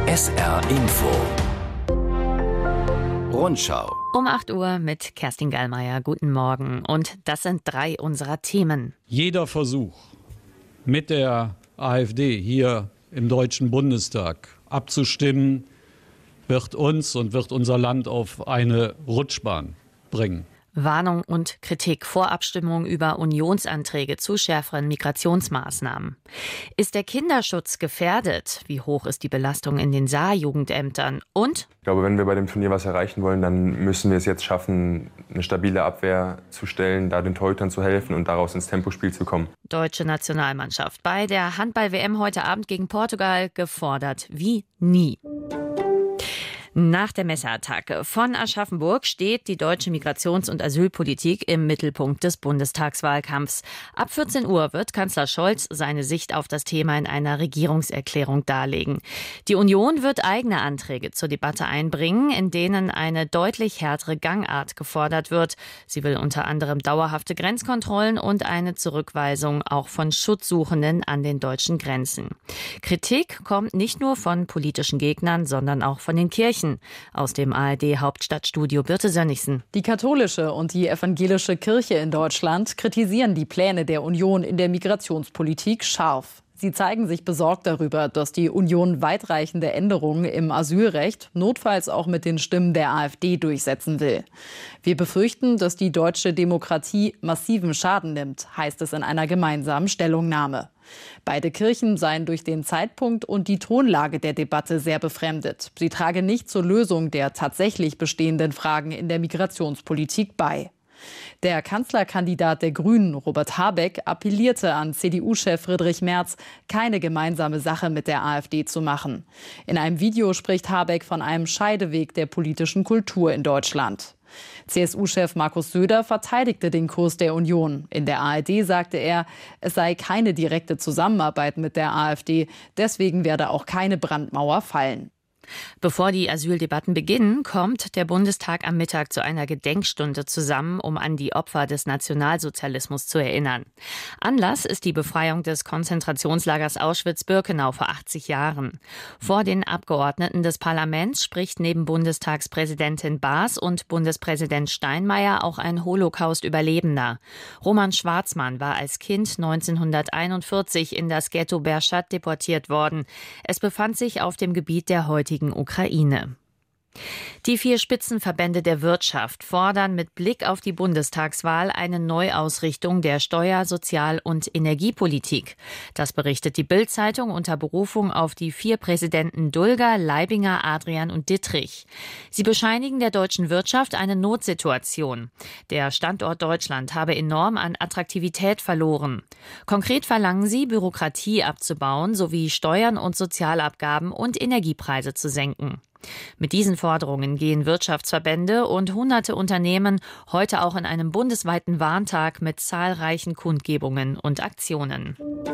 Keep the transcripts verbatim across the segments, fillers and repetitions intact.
S R Info Rundschau. Um acht Uhr mit Kerstin Gallmeier. Guten Morgen. Und das sind drei unserer Themen. Jeder Versuch, mit der AfD hier im Deutschen Bundestag abzustimmen, wird uns und wird unser Land auf eine Rutschbahn bringen. Warnung und Kritik vor Abstimmung über Unionsanträge zu schärferen Migrationsmaßnahmen. Ist der Kinderschutz gefährdet? Wie hoch ist die Belastung in den Saarjugendämtern? Und? Ich glaube, wenn wir bei dem Turnier was erreichen wollen, dann müssen wir es jetzt schaffen, eine stabile Abwehr zu stellen, da den Torhütern zu helfen und daraus ins Tempospiel zu kommen. Deutsche Nationalmannschaft bei der Handball-W M heute Abend gegen Portugal gefordert wie nie. Nach der Messerattacke von Aschaffenburg steht die deutsche Migrations- und Asylpolitik im Mittelpunkt des Bundestagswahlkampfs. Ab vierzehn Uhr wird Kanzler Scholz seine Sicht auf das Thema in einer Regierungserklärung darlegen. Die Union wird eigene Anträge zur Debatte einbringen, in denen eine deutlich härtere Gangart gefordert wird. Sie will unter anderem dauerhafte Grenzkontrollen und eine Zurückweisung auch von Schutzsuchenden an den deutschen Grenzen. Kritik kommt nicht nur von politischen Gegnern, sondern auch von den Kirchen. Aus dem A R D-Hauptstadtstudio Birte Sönnigsen. Die katholische und die evangelische Kirche in Deutschland kritisieren die Pläne der Union in der Migrationspolitik scharf. Sie zeigen sich besorgt darüber, dass die Union weitreichende Änderungen im Asylrecht notfalls auch mit den Stimmen der AfD durchsetzen will. Wir befürchten, dass die deutsche Demokratie massiven Schaden nimmt, heißt es in einer gemeinsamen Stellungnahme. Beide Kirchen seien durch den Zeitpunkt und die Tonlage der Debatte sehr befremdet. Sie trage nicht zur Lösung der tatsächlich bestehenden Fragen in der Migrationspolitik bei. Der Kanzlerkandidat der Grünen, Robert Habeck, appellierte an C D U-Chef Friedrich Merz, keine gemeinsame Sache mit der AfD zu machen. In einem Video spricht Habeck von einem Scheideweg der politischen Kultur in Deutschland. C S U-Chef Markus Söder verteidigte den Kurs der Union. In der A R D sagte er, es sei keine direkte Zusammenarbeit mit der AfD, deswegen werde auch keine Brandmauer fallen. Bevor die Asyldebatten beginnen, kommt der Bundestag am Mittag zu einer Gedenkstunde zusammen, um an die Opfer des Nationalsozialismus zu erinnern. Anlass ist die Befreiung des Konzentrationslagers Auschwitz-Birkenau vor achtzig Jahren. Vor den Abgeordneten des Parlaments spricht neben Bundestagspräsidentin Baas und Bundespräsident Steinmeier auch ein Holocaust-Überlebender. Roman Schwarzmann war als Kind neunzehnhunderteinundvierzig in das Ghetto Berchad deportiert worden. Es befand sich auf dem Gebiet der heutigen Ukraine. Die vier Spitzenverbände der Wirtschaft fordern mit Blick auf die Bundestagswahl eine Neuausrichtung der Steuer-, Sozial- und Energiepolitik. Das berichtet die Bild-Zeitung unter Berufung auf die vier Präsidenten Dulger, Leibinger, Adrian und Dittrich. Sie bescheinigen der deutschen Wirtschaft eine Notsituation. Der Standort Deutschland habe enorm an Attraktivität verloren. Konkret verlangen sie, Bürokratie abzubauen sowie Steuern und Sozialabgaben und Energiepreise zu senken. Mit diesen Forderungen gehen Wirtschaftsverbände und hunderte Unternehmen heute auch in einem bundesweiten Warntag mit zahlreichen Kundgebungen und Aktionen.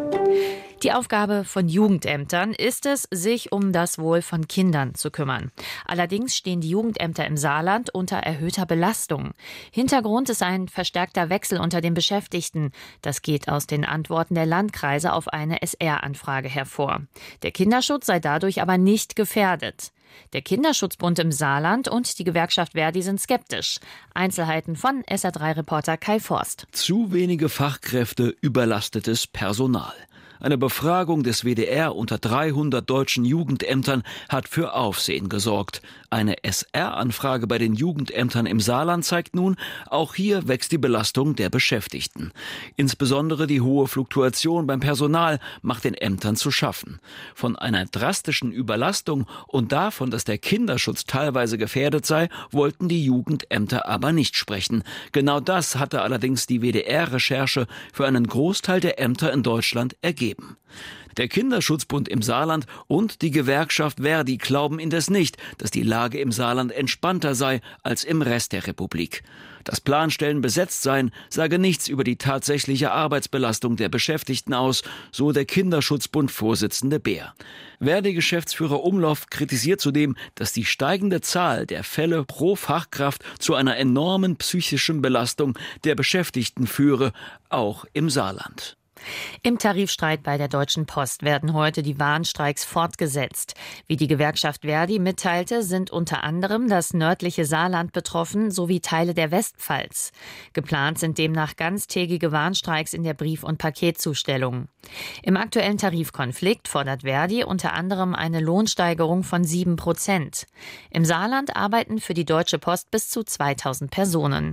Die Aufgabe von Jugendämtern ist es, sich um das Wohl von Kindern zu kümmern. Allerdings stehen die Jugendämter im Saarland unter erhöhter Belastung. Hintergrund ist ein verstärkter Wechsel unter den Beschäftigten. Das geht aus den Antworten der Landkreise auf eine S R-Anfrage hervor. Der Kinderschutz sei dadurch aber nicht gefährdet. Der Kinderschutzbund im Saarland und die Gewerkschaft Verdi sind skeptisch. Einzelheiten von S R drei Reporter Kai Forst. Zu wenige Fachkräfte, überlastetes Personal. Eine Befragung des W D R unter dreihundert deutschen Jugendämtern hat für Aufsehen gesorgt. Eine S R-Anfrage bei den Jugendämtern im Saarland zeigt nun, auch hier wächst die Belastung der Beschäftigten. Insbesondere die hohe Fluktuation beim Personal macht den Ämtern zu schaffen. Von einer drastischen Überlastung und davon, dass der Kinderschutz teilweise gefährdet sei, wollten die Jugendämter aber nicht sprechen. Genau das hatte allerdings die W D R-Recherche für einen Großteil der Ämter in Deutschland ergeben. Der Kinderschutzbund im Saarland und die Gewerkschaft Verdi glauben indes nicht, dass die Lage im Saarland entspannter sei als im Rest der Republik. Dass Planstellen besetzt seien, sage nichts über die tatsächliche Arbeitsbelastung der Beschäftigten aus, so der Kinderschutzbund-Vorsitzende Beer. Verdi-Geschäftsführer Umloff kritisiert zudem, dass die steigende Zahl der Fälle pro Fachkraft zu einer enormen psychischen Belastung der Beschäftigten führe, auch im Saarland. Im Tarifstreit bei der Deutschen Post werden heute die Warnstreiks fortgesetzt. Wie die Gewerkschaft Verdi mitteilte, sind unter anderem das nördliche Saarland betroffen sowie Teile der Westpfalz. Geplant sind demnach ganztägige Warnstreiks in der Brief- und Paketzustellung. Im aktuellen Tarifkonflikt fordert Verdi unter anderem eine Lohnsteigerung von sieben Prozent. Im Saarland arbeiten für die Deutsche Post bis zu zweitausend Personen.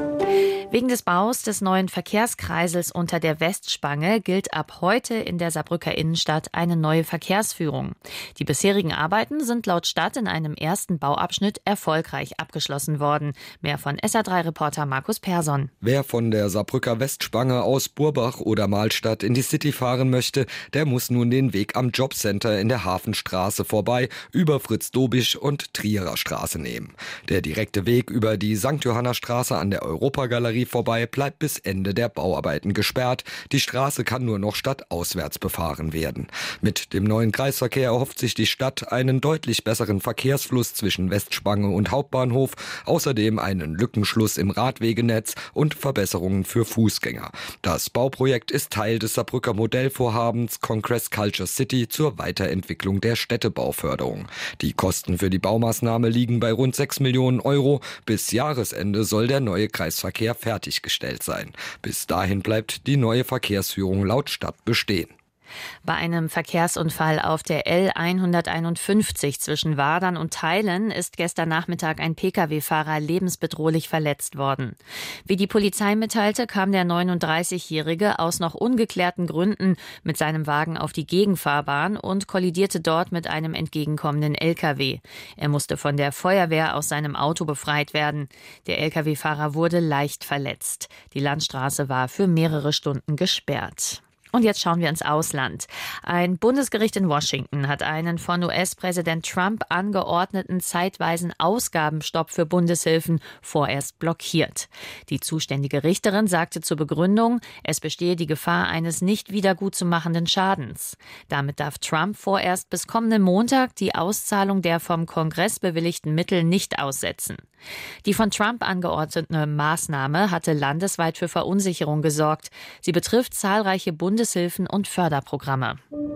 Wegen des Baus des neuen Verkehrskreisels unter der Westspange gilt ab heute in der Saarbrücker Innenstadt eine neue Verkehrsführung. Die bisherigen Arbeiten sind laut Stadt in einem ersten Bauabschnitt erfolgreich abgeschlossen worden. Mehr von S A drei Reporter Markus Persson. Wer von der Saarbrücker Westspange aus Burbach oder Mahlstadt in die City fahren möchte, der muss nun den Weg am Jobcenter in der Hafenstraße vorbei, über Fritz-Dobisch und Trierer Straße nehmen. Der direkte Weg über die Sankt Johanna Straße an der Europagalerie vorbei bleibt bis Ende der Bauarbeiten gesperrt. Die Straße kann nur noch stadtauswärts befahren werden. Mit dem neuen Kreisverkehr erhofft sich die Stadt einen deutlich besseren Verkehrsfluss zwischen Westspange und Hauptbahnhof, außerdem einen Lückenschluss im Radwegenetz und Verbesserungen für Fußgänger. Das Bauprojekt ist Teil des Saarbrücker Modellvorhabens Congress Culture City zur Weiterentwicklung der Städtebauförderung. Die Kosten für die Baumaßnahme liegen bei rund sechs Millionen Euro. Bis Jahresende soll der neue Kreisverkehr fertiggestellt sein. Bis dahin bleibt die neue Verkehrsführung laut Stadt bestehen. Bei einem Verkehrsunfall auf der L hunderteinundfünfzig zwischen Wadern und Theilen ist gestern Nachmittag ein Pkw-Fahrer lebensbedrohlich verletzt worden. Wie die Polizei mitteilte, kam der neununddreißigjährige aus noch ungeklärten Gründen mit seinem Wagen auf die Gegenfahrbahn und kollidierte dort mit einem entgegenkommenden L K W. Er musste von der Feuerwehr aus seinem Auto befreit werden. Der L K W-Fahrer wurde leicht verletzt. Die Landstraße war für mehrere Stunden gesperrt. Und jetzt schauen wir ins Ausland. Ein Bundesgericht in Washington hat einen von U S-Präsident Trump angeordneten zeitweisen Ausgabenstopp für Bundeshilfen vorerst blockiert. Die zuständige Richterin sagte zur Begründung, es bestehe die Gefahr eines nicht wiedergutzumachenden Schadens. Damit darf Trump vorerst bis kommenden Montag die Auszahlung der vom Kongress bewilligten Mittel nicht aussetzen. Die von Trump angeordnete Maßnahme hatte landesweit für Verunsicherung gesorgt. Sie betrifft zahlreiche Bundeshilfen und Förderprogramme.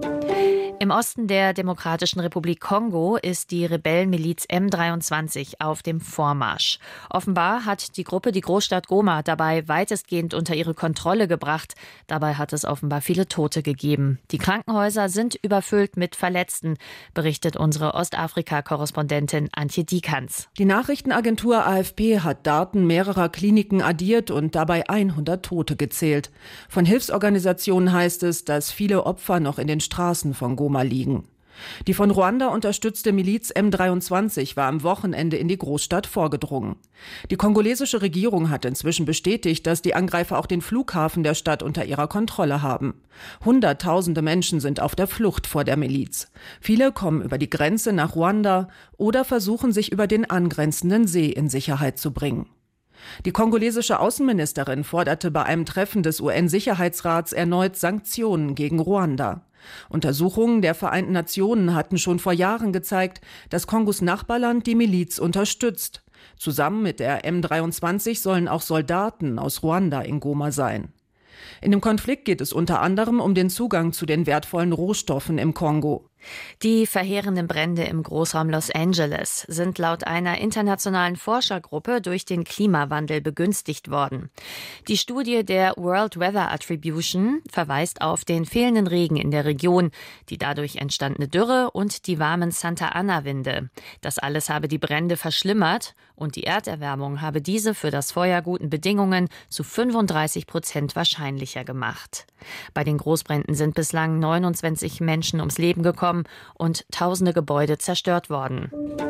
Im Osten der Demokratischen Republik Kongo ist die Rebellenmiliz M dreiundzwanzig auf dem Vormarsch. Offenbar hat die Gruppe die Großstadt Goma dabei weitestgehend unter ihre Kontrolle gebracht. Dabei hat es offenbar viele Tote gegeben. Die Krankenhäuser sind überfüllt mit Verletzten, berichtet unsere Ostafrika-Korrespondentin Antje Diekanz. Die Nachrichtenagentur A F P hat Daten mehrerer Kliniken addiert und dabei hundert Tote gezählt. Von Hilfsorganisationen heißt es, dass viele Opfer noch in den Straßen von Goma liegen. Die von Ruanda unterstützte Miliz M dreiundzwanzig war am Wochenende in die Großstadt vorgedrungen. Die kongolesische Regierung hat inzwischen bestätigt, dass die Angreifer auch den Flughafen der Stadt unter ihrer Kontrolle haben. Hunderttausende Menschen sind auf der Flucht vor der Miliz. Viele kommen über die Grenze nach Ruanda oder versuchen sich über den angrenzenden See in Sicherheit zu bringen. Die kongolesische Außenministerin forderte bei einem Treffen des U N-Sicherheitsrats erneut Sanktionen gegen Ruanda. Untersuchungen der Vereinten Nationen hatten schon vor Jahren gezeigt, dass Kongos Nachbarland die Miliz unterstützt. Zusammen mit der M dreiundzwanzig sollen auch Soldaten aus Ruanda in Goma sein. In dem Konflikt geht es unter anderem um den Zugang zu den wertvollen Rohstoffen im Kongo. Die verheerenden Brände im Großraum Los Angeles sind laut einer internationalen Forschergruppe durch den Klimawandel begünstigt worden. Die Studie der World Weather Attribution verweist auf den fehlenden Regen in der Region, die dadurch entstandene Dürre und die warmen Santa Ana-Winde. Das alles habe die Brände verschlimmert und die Erderwärmung habe diese für das Feuer guten Bedingungen zu fünfunddreißig Prozent wahrscheinlicher gemacht. Bei den Großbränden sind bislang neunundzwanzig Menschen ums Leben gekommen und tausende Gebäude zerstört worden.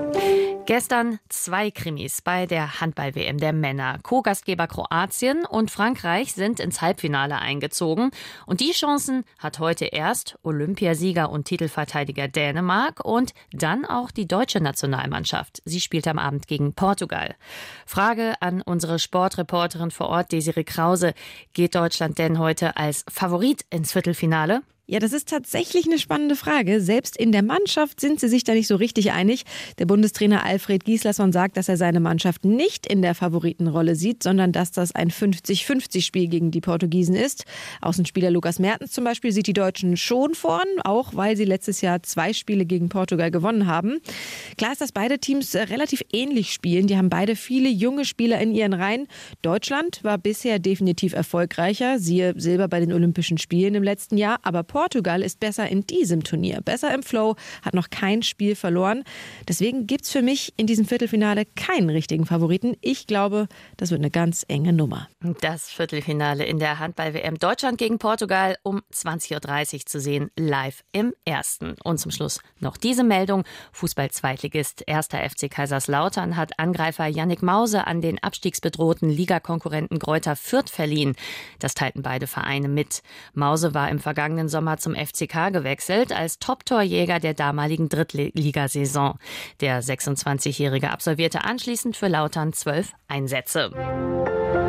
Gestern zwei Krimis bei der Handball-W M der Männer. Co-Gastgeber Kroatien und Frankreich sind ins Halbfinale eingezogen. Und die Chancen hat heute erst Olympiasieger und Titelverteidiger Dänemark und dann auch die deutsche Nationalmannschaft. Sie spielt am Abend gegen Portugal. Frage an unsere Sportreporterin vor Ort, Desiree Krause. Geht Deutschland denn heute als Favorit ins Viertelfinale? Ja, das ist tatsächlich eine spannende Frage. Selbst in der Mannschaft sind sie sich da nicht so richtig einig. Der Bundestrainer Alfred Gislason sagt, dass er seine Mannschaft nicht in der Favoritenrolle sieht, sondern dass das ein fünfzig fünfzig Spiel gegen die Portugiesen ist. Außenspieler Lukas Mertens zum Beispiel sieht die Deutschen schon vorn, auch weil sie letztes Jahr zwei Spiele gegen Portugal gewonnen haben. Klar ist, dass beide Teams relativ ähnlich spielen. Die haben beide viele junge Spieler in ihren Reihen. Deutschland war bisher definitiv erfolgreicher, siehe Silber bei den Olympischen Spielen im letzten Jahr, aber Portugal ist besser in diesem Turnier, besser im Flow, hat noch kein Spiel verloren. Deswegen gibt es für mich in diesem Viertelfinale keinen richtigen Favoriten. Ich glaube, das wird eine ganz enge Nummer. Das Viertelfinale in der Handball-W M Deutschland gegen Portugal um zwanzig Uhr dreißig zu sehen, live im Ersten. Und zum Schluss noch diese Meldung. Fußball-Zweitligist erster F C Kaiserslautern hat Angreifer Yannick Mause an den abstiegsbedrohten Ligakonkurrenten Greuther Fürth verliehen. Das teilten beide Vereine mit. Mause war im vergangenen Sommer zum F C K gewechselt, als Top-Torjäger der damaligen Drittligasaison. Der sechsundzwanzigjährige absolvierte anschließend für Lautern zwölf Einsätze.